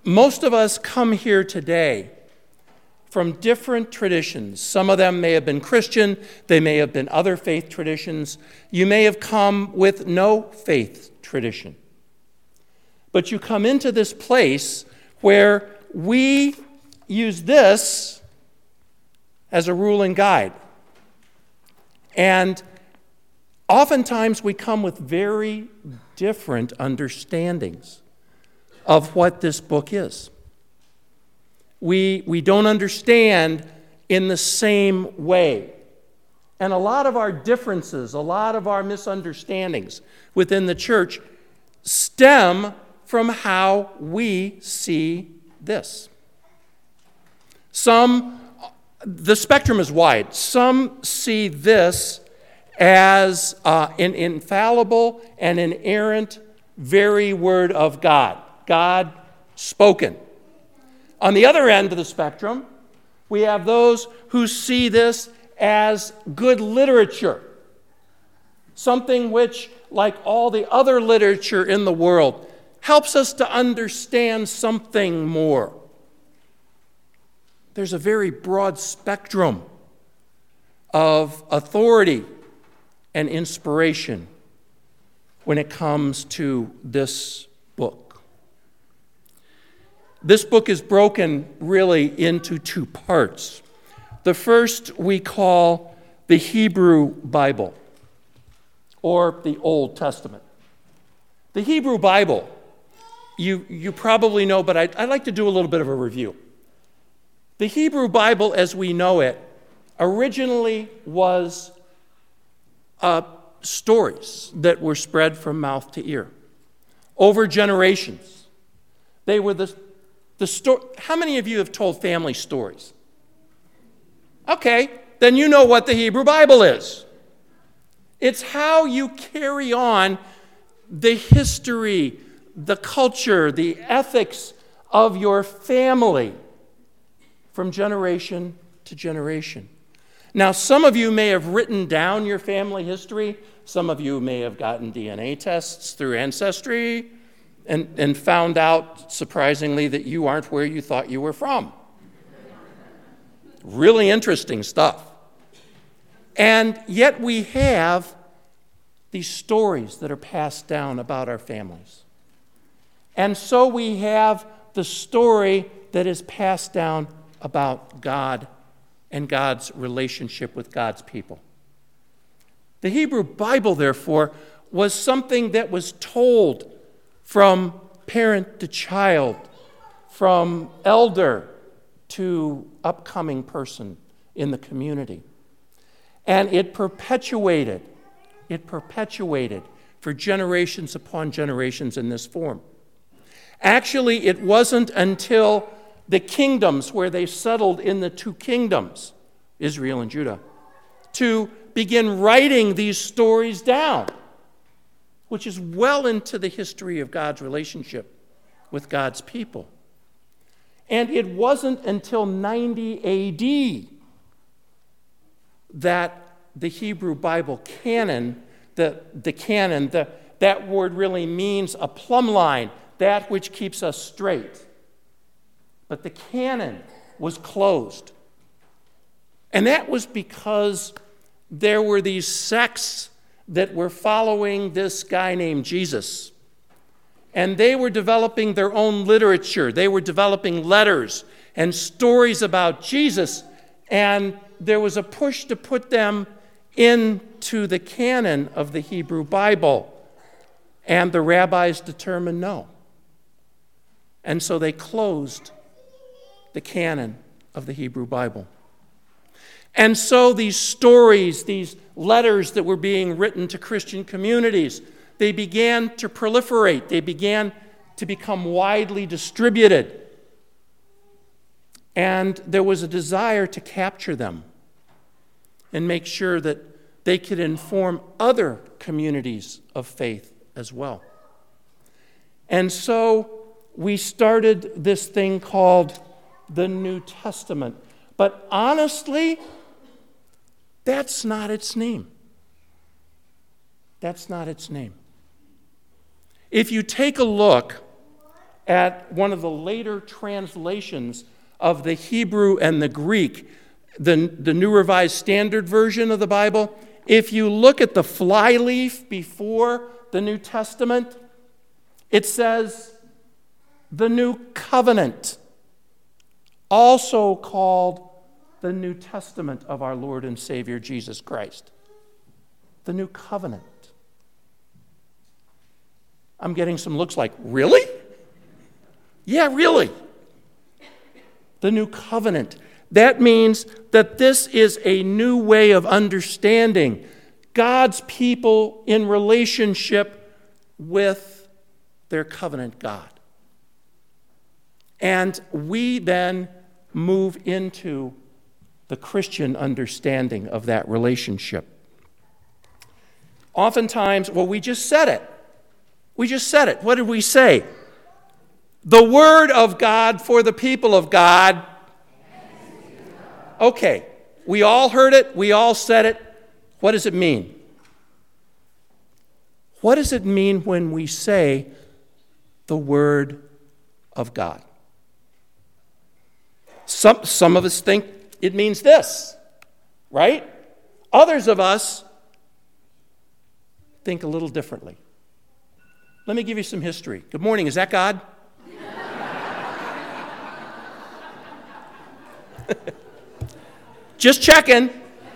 most of us come here today from different traditions. Some of them may have been Christian, they may have been other faith traditions. You may have come with no faith tradition. But you come into this place where we use this as a rule and guide. And oftentimes we come with very different understandings of what this book is. We don't understand in the same way. And a lot of our differences, a lot of our misunderstandings within the church stem from how we see this. The spectrum is wide. Some see this as an infallible and inerrant very word of God, God spoken. On the other end of the spectrum, we have those who see this as good literature, something which, like all the other literature in the world, helps us to understand something more. There's a very broad spectrum of authority and inspiration when it comes to this book. This book is broken really into two parts. The first we call the Hebrew Bible, or the Old Testament. The Hebrew Bible, you probably know, but I'd like to do a little bit of a review. The Hebrew Bible, as we know it, originally was stories that were spread from mouth to ear over generations. They were the story. How many of you have told family stories? Okay, then you know what the Hebrew Bible is. It's how you carry on the history, the culture, the ethics of your family from generation to generation. Now, some of you may have written down your family history. Some of you may have gotten DNA tests through Ancestry and found out, surprisingly, that you aren't where you thought you were from. Really interesting stuff. And yet we have these stories that are passed down about our families. And so we have the story that is passed down about God and God's relationship with God's people. The Hebrew Bible, therefore, was something that was told from parent to child, from elder to upcoming person in the community. And it perpetuated for generations upon generations in this form. Actually, it wasn't until the kingdoms where they settled in the two kingdoms, Israel and Judah, to begin writing these stories down, which is well into the history of God's relationship with God's people. And it wasn't until 90 A.D. that the Hebrew Bible canon, that word really means a plumb line, that which keeps us straight. But the canon was closed. And that was because there were these sects that were following this guy named Jesus. And they were developing their own literature. They were developing letters and stories about Jesus. And there was a push to put them into the canon of the Hebrew Bible. And the rabbis determined no. And so they closed the canon of the Hebrew Bible. And so these stories, these letters that were being written to Christian communities, they began to proliferate. They began to become widely distributed. And there was a desire to capture them and make sure that they could inform other communities of faith as well. And so we started this thing called the New Testament. But honestly, that's not its name. That's not its name. If you take a look at one of the later translations of the Hebrew and the Greek, the New Revised Standard Version of the Bible, if you look at the flyleaf before the New Testament, it says the New Covenant, also called the New Testament of our Lord and Savior Jesus Christ. The New Covenant. I'm getting some looks like, really? Yeah, really. The New Covenant. That means that this is a new way of understanding God's people in relationship with their covenant God. And we then move into the Christian understanding of that relationship. Oftentimes, well, we just said it. We just said it. What did we say? The Word of God for the people of God. Okay, we all heard it. We all said it. What does it mean? What does it mean when we say the Word of God? Some of us think it means this, right? Others of us think a little differently. Let me give you some history. Good morning, is that God? Just checking.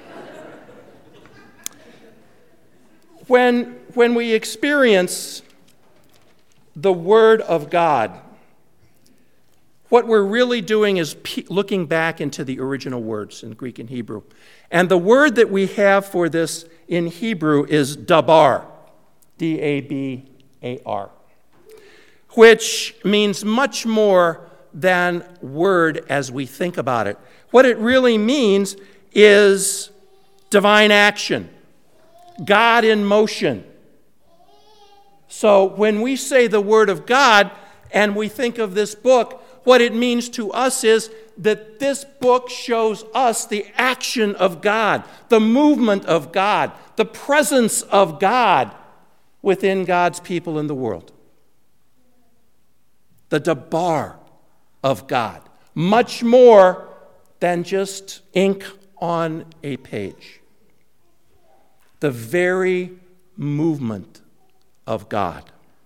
When we experience the Word of God, what we're really doing is looking back into the original words in Greek and Hebrew. And the word that we have for this in Hebrew is dabar, D-A-B-A-R, which means much more than word as we think about it. What it really means is divine action, God in motion. So when we say the Word of God and we think of this book, what it means to us is that this book shows us the action of God, the movement of God, the presence of God within God's people in the world. The dabar of God, much more than just ink on a page. The very movement of God.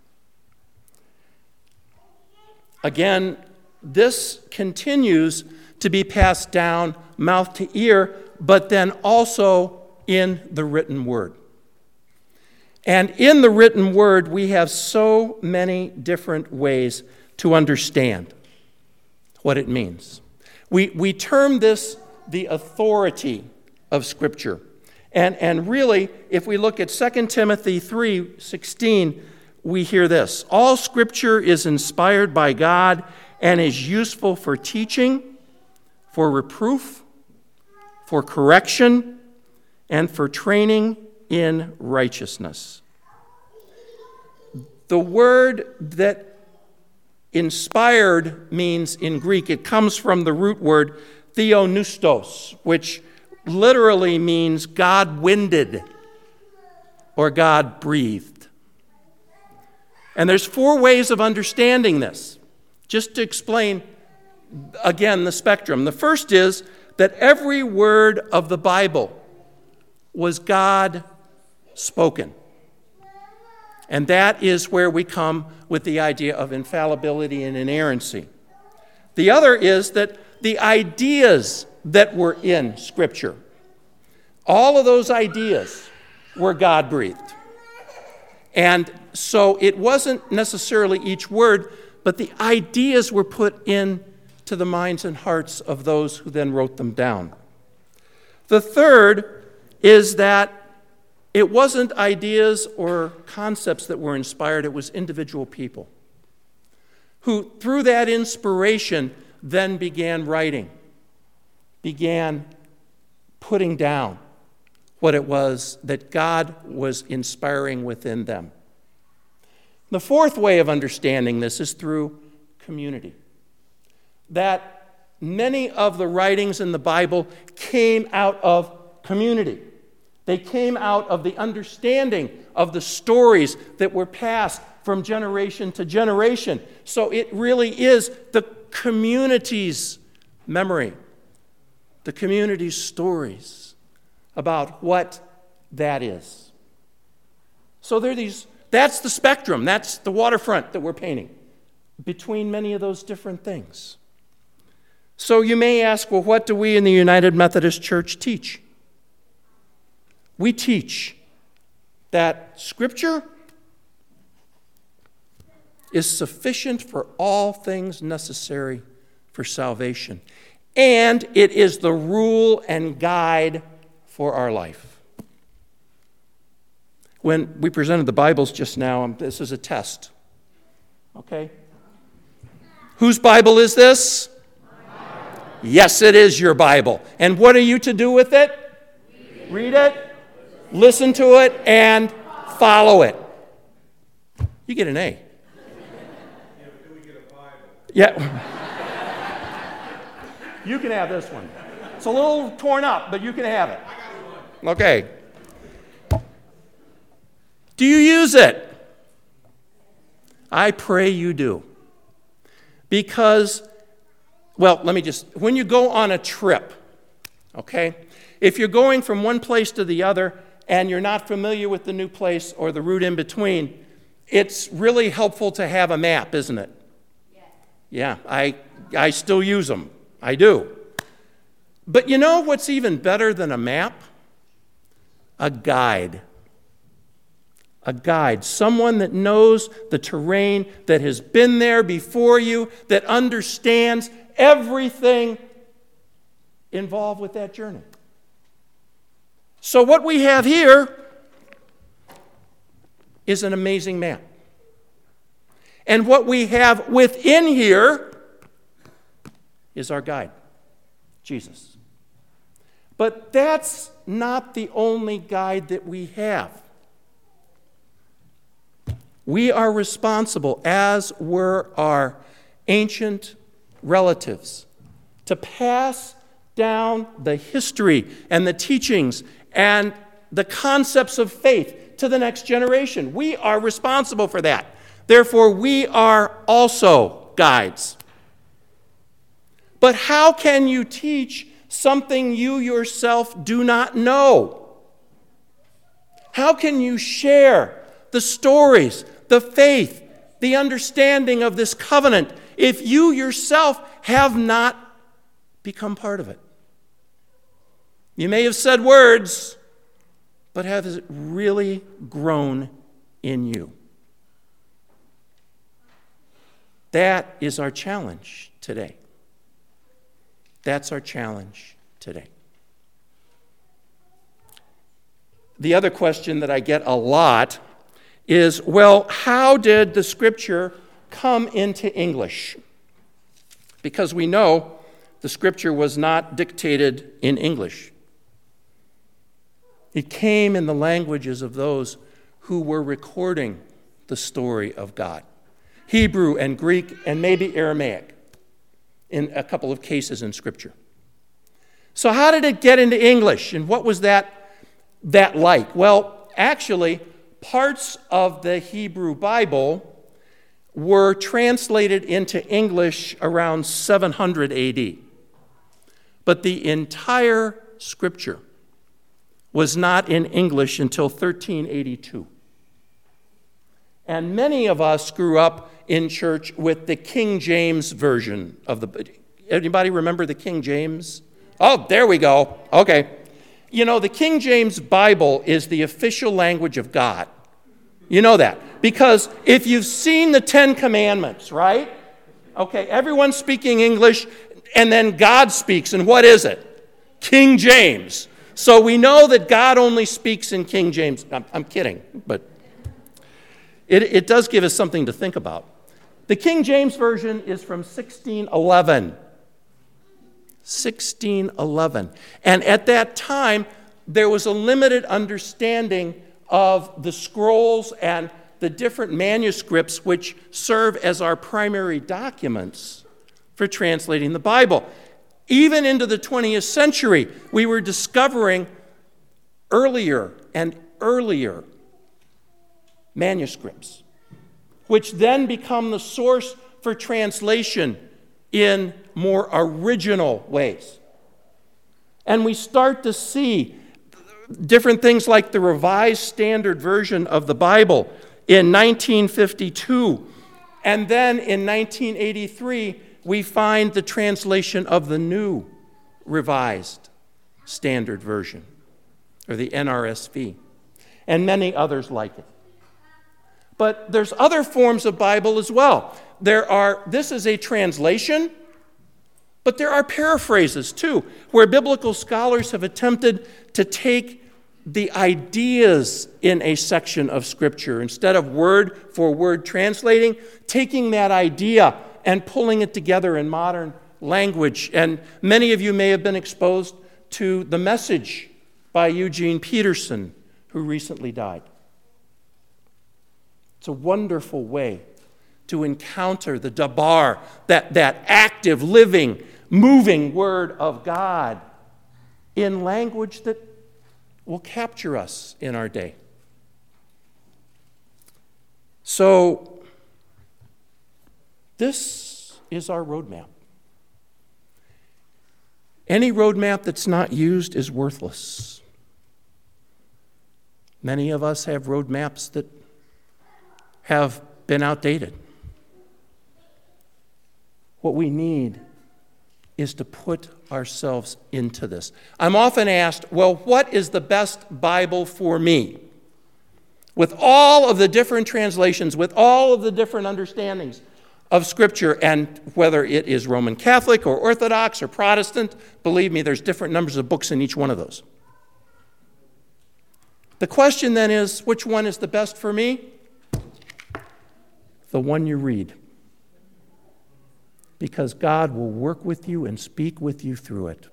Again, this continues to be passed down mouth to ear, but then also in the written word. And in the written word, we have so many different ways to understand what it means. We term this the authority of Scripture. And really, if we look at 2 Timothy 3:16, we hear this. All Scripture is inspired by God and is useful for teaching, for reproof, for correction, and for training in righteousness. The word that inspired means in Greek, it comes from the root word theopneustos, which literally means God winded or God breathed. And there's 4 ways of understanding this. Just to explain, again, the spectrum. The first is that every word of the Bible was God spoken. And that is where we come with the idea of infallibility and inerrancy. The other is that the ideas that were in Scripture, all of those ideas were God-breathed. And so it wasn't necessarily each word, but the ideas were put into the minds and hearts of those who then wrote them down. The third is that it wasn't ideas or concepts that were inspired, it was individual people who, through that inspiration, then began writing, began putting down what it was that God was inspiring within them. The fourth way of understanding this is through community. That many of the writings in the Bible came out of community. They came out of the understanding of the stories that were passed from generation to generation. So it really is the community's memory, the community's stories about what that is. So that's the spectrum, that's the waterfront that we're painting between many of those different things. So you may ask, well, what do we in the United Methodist Church teach? We teach that Scripture is sufficient for all things necessary for salvation, and it is the rule and guide for our life. When we presented the Bibles just now, this is a test. Okay? Whose Bible is this? Yes, it is your Bible. And what are you to do with it? Read it, listen to it, and follow it. You get an A. Yeah, but do we get a Bible? Yeah. You can have this one. It's a little torn up, but you can have it. I got one. Okay. Do you use it? I pray you do. Because, when you go on a trip, okay, if you're going from one place to the other and you're not familiar with the new place or the route in between, it's really helpful to have a map, isn't it? Yes. Yeah, I still use them. I do. But you know what's even better than a map? A guide. A guide, someone that knows the terrain, that has been there before you, that understands everything involved with that journey. So what we have here is an amazing map. And what we have within here is our guide, Jesus. But that's not the only guide that we have. We are responsible, as were our ancient relatives, to pass down the history and the teachings and the concepts of faith to the next generation. We are responsible for that. Therefore, we are also guides. But how can you teach something you yourself do not know? How can you share the stories, the faith, the understanding of this covenant if you yourself have not become part of it? You may have said words, but have it really grown in you? That is our challenge today. That's our challenge today. The other question that I get a lot is, well, how did the Scripture come into English? Because we know the Scripture was not dictated in English. It came in the languages of those who were recording the story of God. Hebrew and Greek and maybe Aramaic in a couple of cases in Scripture. So how did it get into English, and what was that like? Well, actually, parts of the Hebrew Bible were translated into English around 700 AD. But the entire Scripture was not in English until 1382. And many of us grew up in church with the King James version of the... Anybody remember the King James? Oh, there we go. Okay. You know, the King James Bible is the official language of God. You know that. Because if you've seen the Ten Commandments, right? Okay, everyone's speaking English, and then God speaks, and what is it? King James. So we know that God only speaks in King James. I'm kidding, but it does give us something to think about. The King James Version is from 1611. 1611. And at that time, there was a limited understanding of the scrolls and the different manuscripts which serve as our primary documents for translating the Bible. Even into the 20th century, we were discovering earlier and earlier manuscripts. which then become the source for translation in more original ways. And we start to see different things like the Revised Standard Version of the Bible in 1952. And then in 1983, we find the translation of the New Revised Standard Version, or the NRSV, and many others like it. But there's other forms of Bible as well. This is a translation, but there are paraphrases too, where biblical scholars have attempted to take the ideas in a section of Scripture, instead of word for word translating, taking that idea and pulling it together in modern language. And many of you may have been exposed to The Message by Eugene Peterson, who recently died. It's a wonderful way to encounter the Dabar, that active, living, moving Word of God in language that will capture us in our day. So, this is our roadmap. Any roadmap that's not used is worthless. Many of us have roadmaps that have been outdated. What we need is to put ourselves into this. I'm often asked, well, what is the best Bible for me? With all of the different translations, with all of the different understandings of Scripture, and whether it is Roman Catholic or Orthodox or Protestant, believe me, there's different numbers of books in each one of those. The question then is, which one is the best for me? The one you read. Because God will work with you and speak with you through it.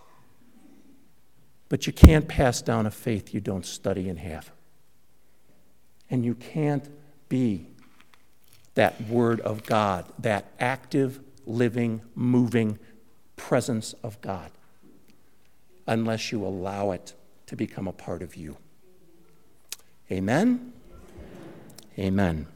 But you can't pass down a faith you don't study and have. And you can't be that Word of God, that active, living, moving presence of God, unless you allow it to become a part of you. Amen? Amen.